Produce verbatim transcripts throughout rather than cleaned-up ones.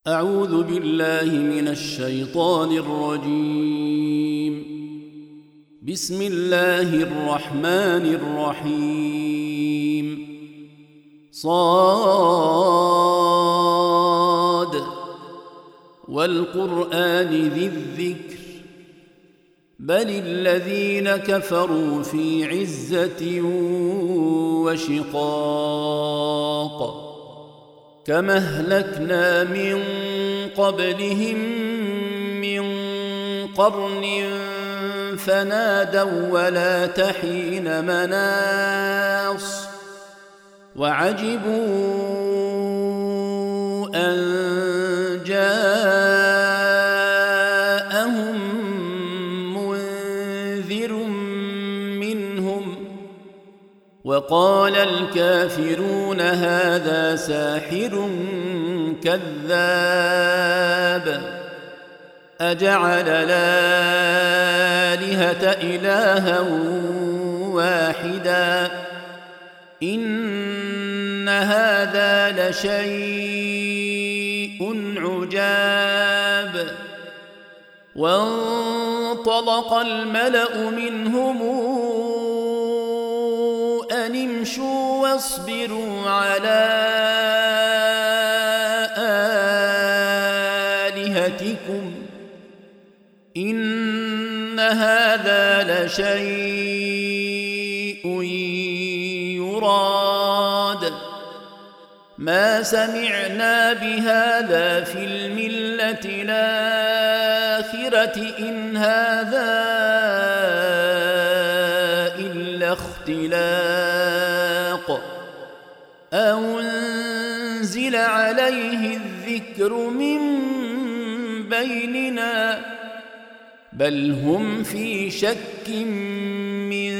أعوذ بالله من الشيطان الرجيم. بسم الله الرحمن الرحيم. صاد والقرآن ذي الذكر بل الذين كفروا في عزة وشقاق كما أهلكنا من قبلهم من قرن فنادوا ولا تحين مناص وعجبوا أن جاءهم منذر منهم وقال الكافرون هذا ساحر كذاب أجعل الآلهة إلها واحدا إن هذا لشيء عجاب. وانطلق الملأ منهم أن امشوا واصبروا على آلهتكم إن هذا لشيء يراد ما سمعنا بهذا في الملة الآخرة إن هذا إلا اختلاق أنزل عليه الذكر من بيننا بل هم في شك من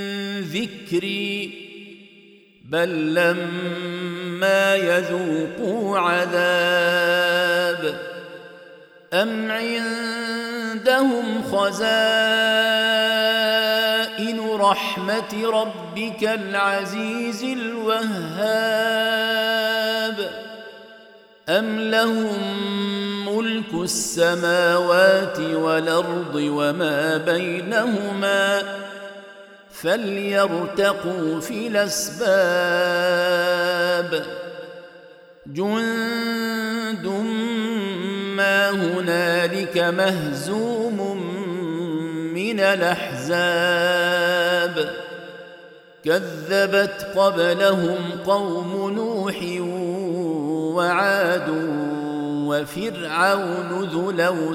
ذكري بل لما يذوقوا عذاب أم عندهم خزائن رحمة ربك العزيز الوهاب أم لهم ملك السماوات والأرض وما بينهما فليرتقوا في الأسباب جند ما هنالك مهزوم من الأحزاب كذبت قبلهم قوم نوح وعاد وفرعون ذو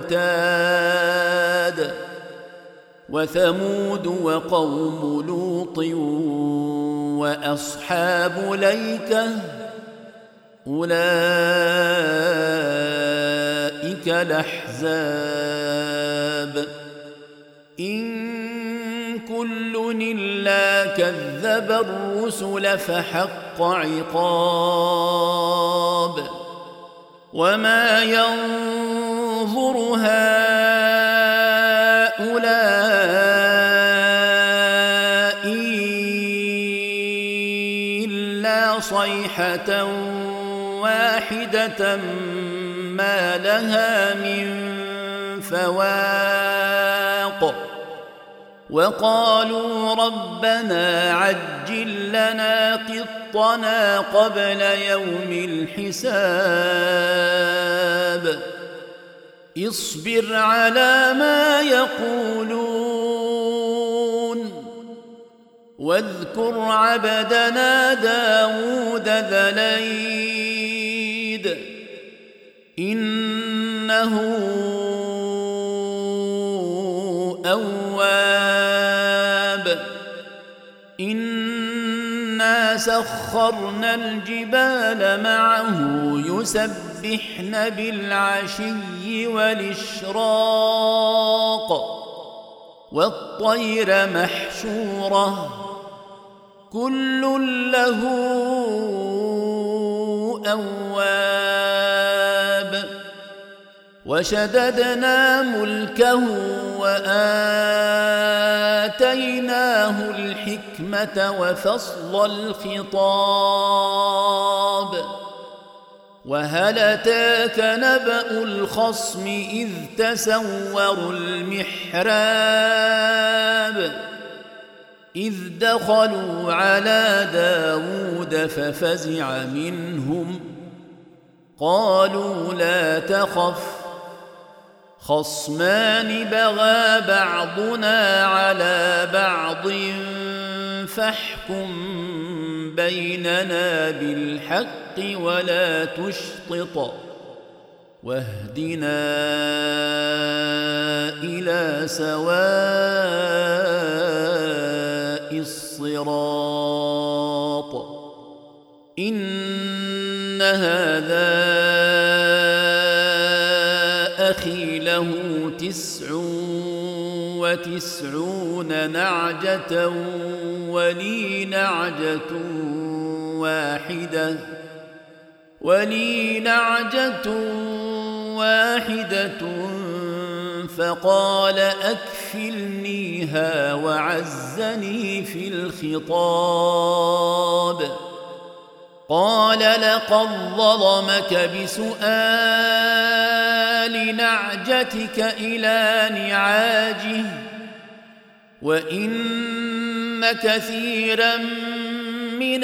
الأوتاد وثمود وقوم لوط وأصحاب الأيكة أولئك الأحزاب إن كل إلا كذب الرسل فحق عقاب وما ينظر هؤلاء إلا صيحة واحدة ما لها من فواق وقالوا ربنا عجل لنا قطنا قبل يوم الحساب اصبر على ما يقولون واذكر عبدنا داود ذا الأيد إنه أواب إنا سخرنا الجبال معه يسبحن بالعشي والإشراق والطير محشورة كل له أواب وشددنا ملكه وآتيناه الحكمة وفصل الخطاب وهل أتاك نبأ الخصم إذ تسوروا المحراب إذ دخلوا على داود ففزع منهم قالوا لا تخف خصمان بغى بعضنا على بعض فاحكم بيننا بالحق ولا تشطط واهدنا إلى سواء الصراط إن هذا أخي له تسع وتسعون نعجة ولي نعجة واحدة ولي نعجة واحدة فقال أكفلنيها وعزني في الخطاب قال لقد ظلمك بسؤال نعجتك إلى نعاجه وإن كثيرا من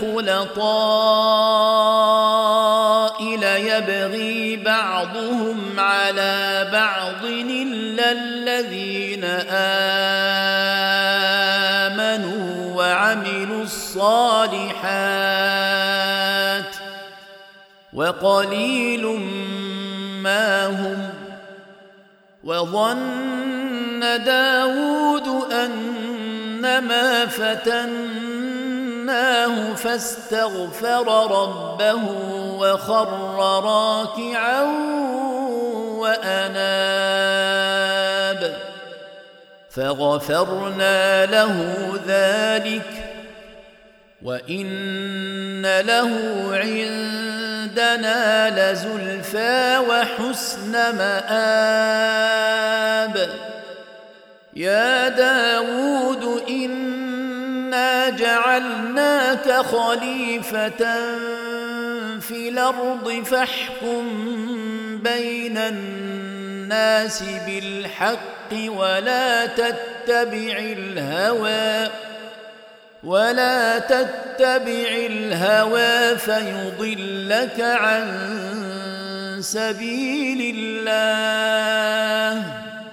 الخلطاء ليبغي بعضهم على بعض إلا الذين آمنوا وعملوا الصالحات وقليل ما هم وظن داود أنما فتناه فاستغفر ربه وخر راكعا وأناب فغفرنا له ذلك وإن له عندنا لزلفى وحسن مآب يا داود إنا جعلناك خليفة في الأرض فاحكم بين الناس بالحق ولا تتبع الهوى ولا تتبع الهوى فيضلك عن سبيل الله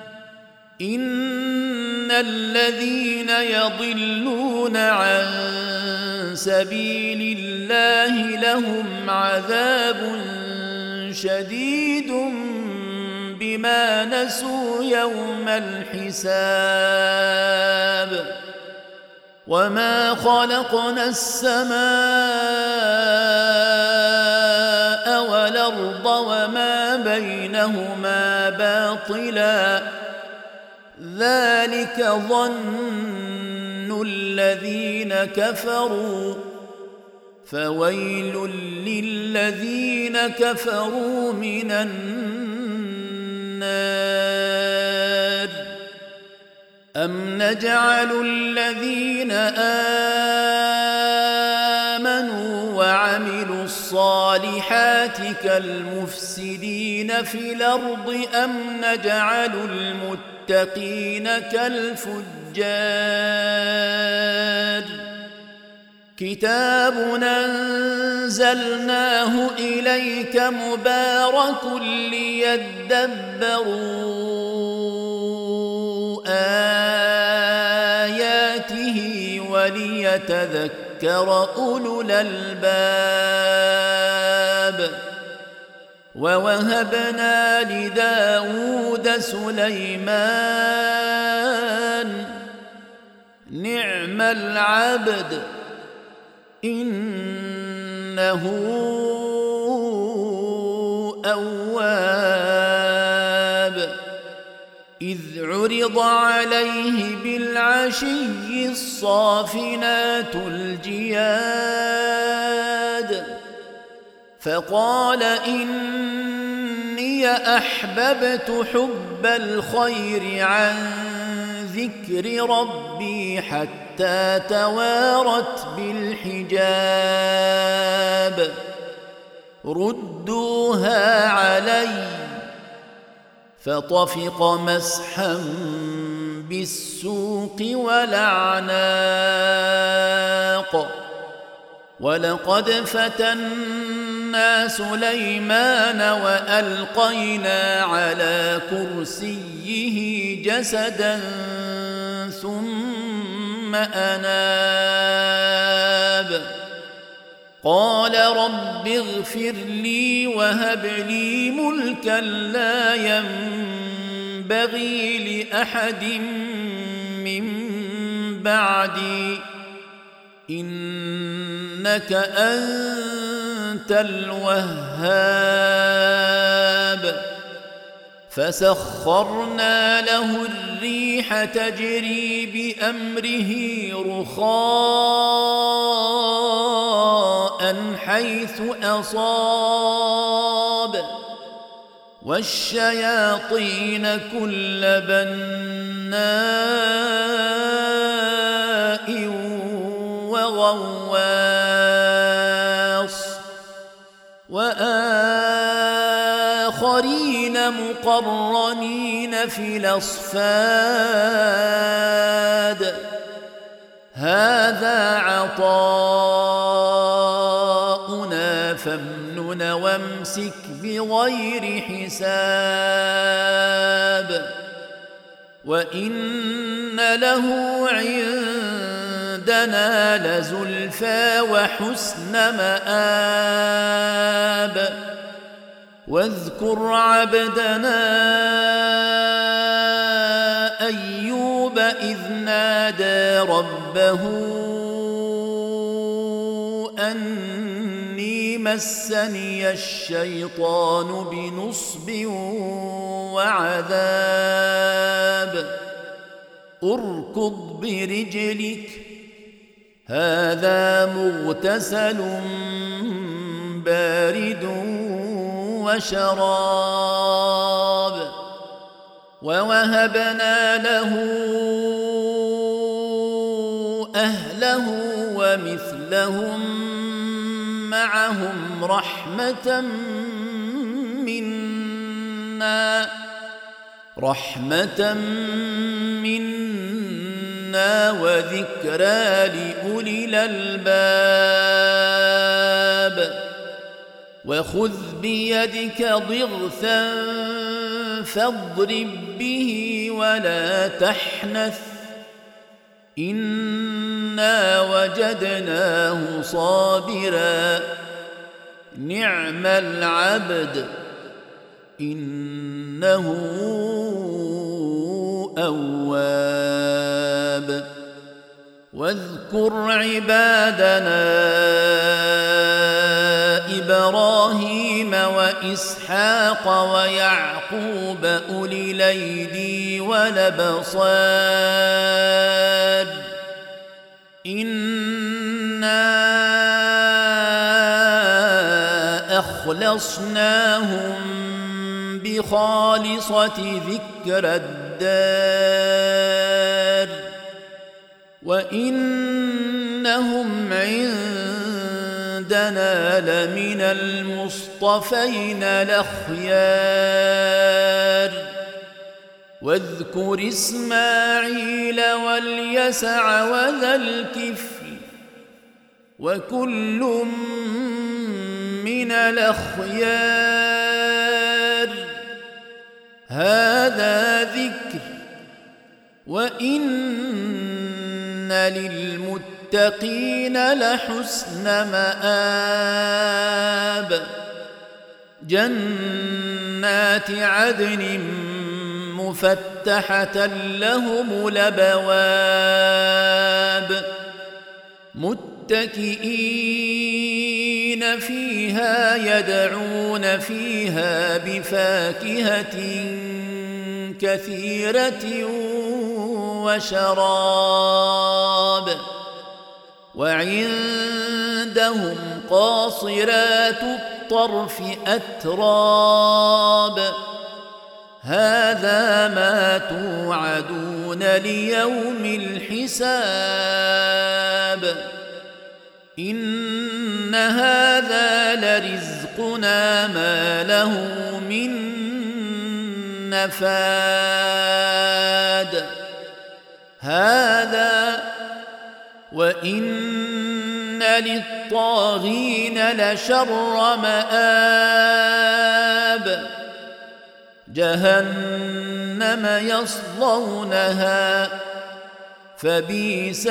إن الذين يضلون عن سبيل الله لهم عذاب شديد بما نسوا يوم الحساب وما خلقنا السماء والأرض وما بينهما باطلا ذلك ظن الذين كفروا فويل للذين كفروا من النار أم نجعل الذين آمنوا وعملوا الصالحات كالمفسدين في الأرض أم نجعل المتقين كالفجار كتاب أنزلناه إليك مبارك ليدبروا آياته وليتذكر أولو الألباب ووهبنا لداود سليمان نعم العبد إنه أواب إذ عرض عليه بالعشي الصافنات الجياد فقال إني أحببت حب الخير عن ذكر ربي حتى توارت بالحجاب ردوها علي. فطفق مسحا بالسوق والأعناق. ولقد فتنا سليمان وألقينا على كرسيه جسدا ثم أناب. قال رب اغفر لي وهب لي ملكا لا ينبغي لأحد من بعدي إنك أنت الوهاب. فسخرنا له الريح تجري بأمره رخاء حيث أصاب والشياطين كل بناء وغواص وآخرين مقرنين في الأصفاد. هذا عطاؤنا فامنن وامسك بغير حساب. وإن له عندنا لزلفى وحسن مآب. واذكر عبدنا أيوب إذ نادى ربه أني مسني الشيطان بنصب وعذاب. اركض برجلك هذا مغتسل بارد وشراب. ووهبنا له أهله ومثلهم معهم رحمة منا رحمة منا وذكرى لأولي الألباب. وخذ بيدك ضغثا فاضرب به ولا تحنث إنا وجدناه صابرا نعم العبد إنه أواب. واذكر عبادنا إبراهيم وإسحاق ويعقوب أولي الأيدي والأبصار إنا أخلصناهم بخالصة ذكر الدار وإنهم عندنا لمن المصطفين الأخيار. واذكر إسماعيل واليسع وذا الكفل وكل من الأخيار هذا ذكر وإن للمتقين لحسن مآب. جنات عدن مفتحة لهم الأبواب متكئين فيها يدعون فيها بفاكهة كثيرة وشراب. وعندهم قاصرات الطرف أتراب هذا ما توعدون ليوم الحساب. إن هذا لرزقنا يسبقنا ما له من نفاد هذا وإن للطاغين لشر مآب جهنم يصلونها فبئس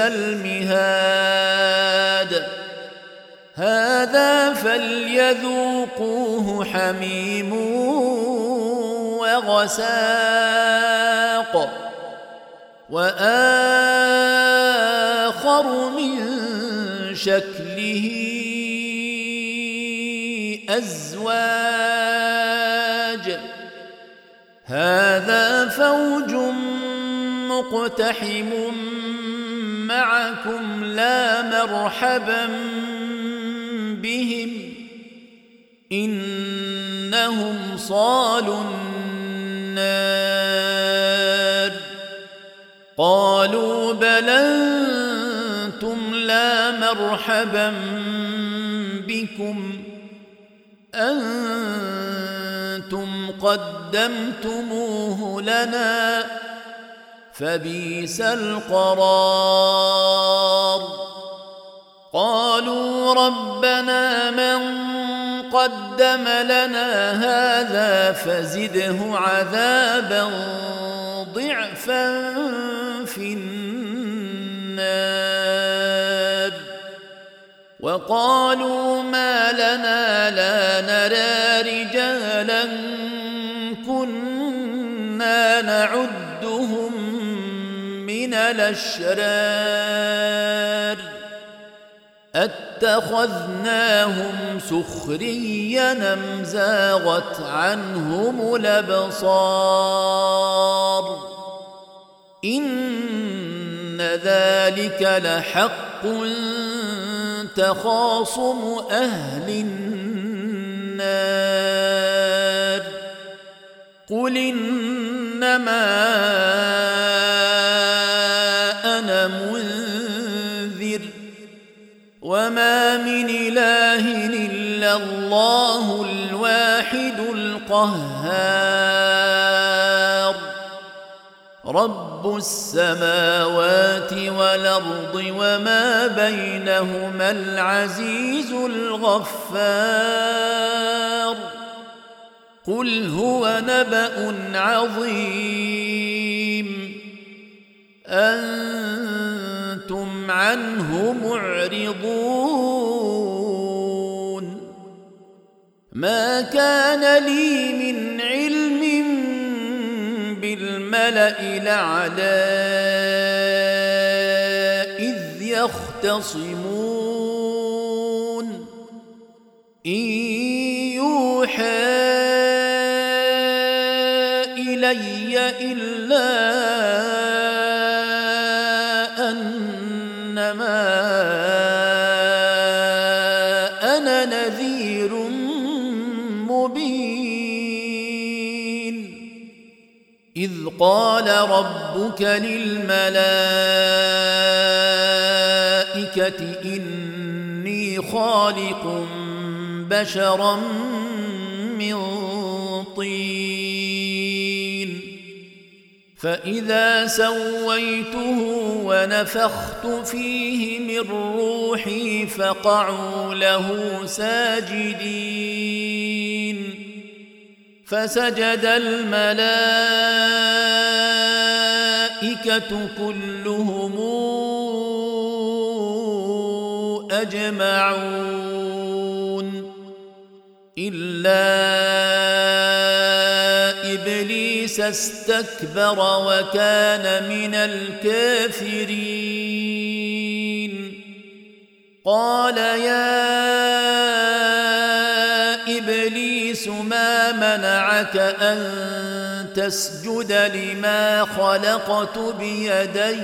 المهاد هذا فليذوقوه حميم وغساق وآخر من شكله أزواج هذا فوج مقتحم معكم لا مرحبا بهم إنهم صالوا النار قالوا بل أنتم لا مرحبا بكم أنتم قدمتموه لنا فبئس القرار قالوا ربنا من قدم لنا هذا فزده عذابا ضعفا في النار وقالوا ما لنا لا نرى رجالا كنا نعدهم من الأشرار اتخذناهم سخريا أم زاغت عنهم الأبصار إن ذلك لحق تخاصم أهل النار قل إنما أنا منذر وما من إله إلا الله الواحد القهار رب السماوات والأرض وما بينهما العزيز الغفار قل هو نبأ عظيم أنتم عنه معرضون ما كان لي من علم بالملأ الأعلى إذ يختصمون إن يوحى إلي إلا أنما أنا نذير مبين إذ قال ربك للملائكة إني خالق بشرا من طين فإذا سويته ونفخت فيه من روحي فقعوا له ساجدين فسجد الملائكة كلهم أجمعون إلا إبليس استكبر وكان من الكافرين قال يا إبليس ما منعك أن تسجد لما خلقت بيدي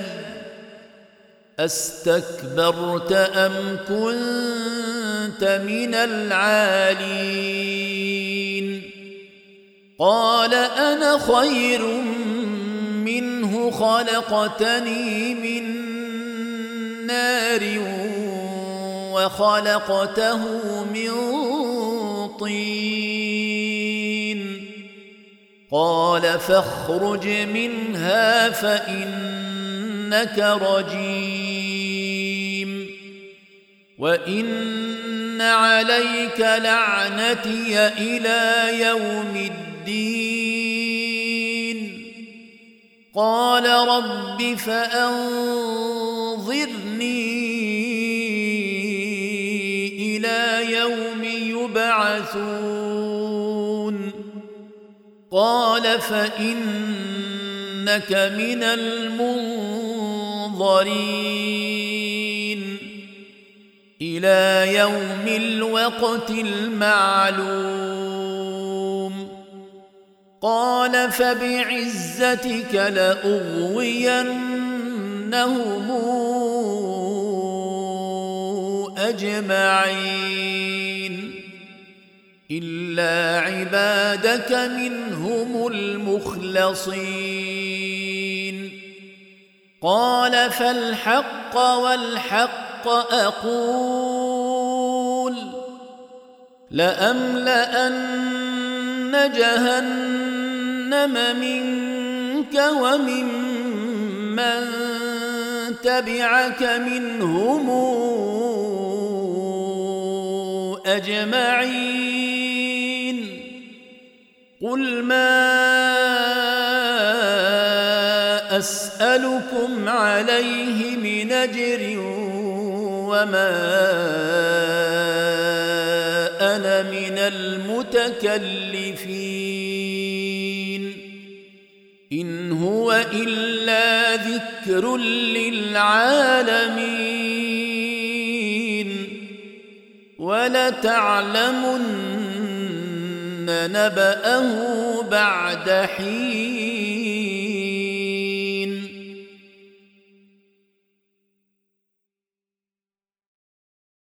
أستكبرت أم كنت من العالين قال أنا خير منه خلقتني من نار وخلقته من طين قال فاخرج منها فإنك رجيم وإن عليك لعنتي إلى يوم الدين قال رب فأنظرني إلى يوم يبعثون قال فإنك من المنظرين إلى يوم الوقت المعلوم قال فبعزتك لأغوينهم أجمعين إلا عبادك منهم المخلصين قال فالحق والحق أقول لأملأن جهنم منك ومن من تبعك منهم أجمعين قل ما أسألكم عليه من أجر وما أنا من المتكلفين إن هو إلا ذكر للعالمين ولتعلمن نبأه بعد حين